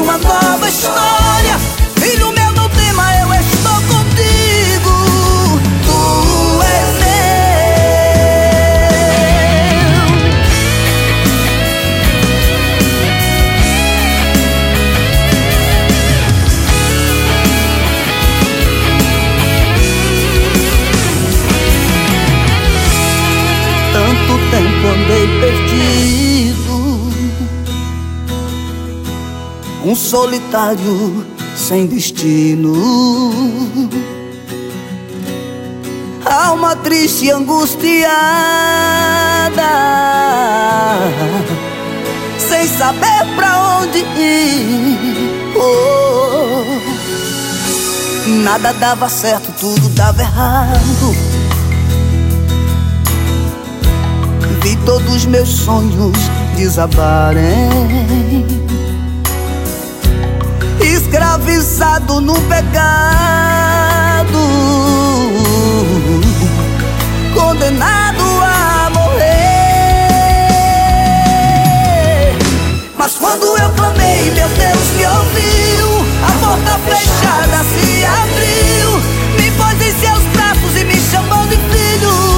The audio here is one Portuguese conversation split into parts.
uma nova história. Filho meu, não tema, eu estou contigo. Tu és tanto tempo andei perdido, um solitário sem destino, alma triste e angustiada, sem saber pra onde ir. Oh, nada dava certo, tudo dava errado. Vi todos meus sonhos desabarem, escravizado no pecado, condenado a morrer. Mas quando eu clamei, meu Deus me ouviu. A porta fechada se abriu, me pôs em seus braços e me chamou de filho.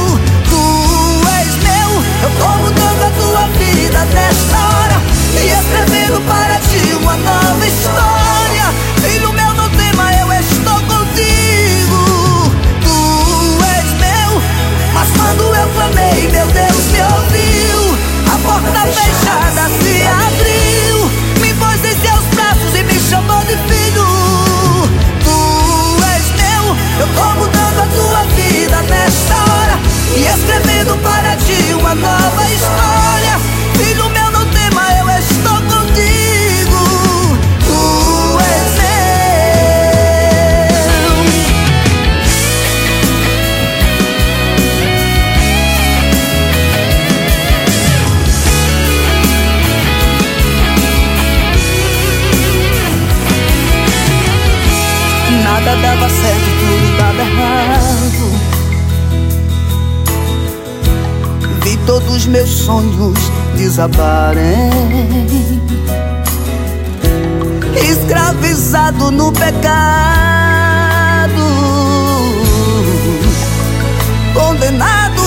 Eu tô mudando a tua vida nesta hora e escrevendo para ti uma nova história. Filho meu, não tema, eu estou contigo. Tu és meu. Mas quando eu clamei, meu Deus me ouviu. A porta fechada se abriu, me pôs em seus braços e me chamou de filho. Tu és meu. Eu tô mudando a tua vida nesta hora e escrevendo para ti uma nova história. Filho meu, não tema, eu estou contigo. Tu és meu. Nada dava certo, tudo dava errado. Vi todos meus sonhos desabarem, escravizado no pecado, condenado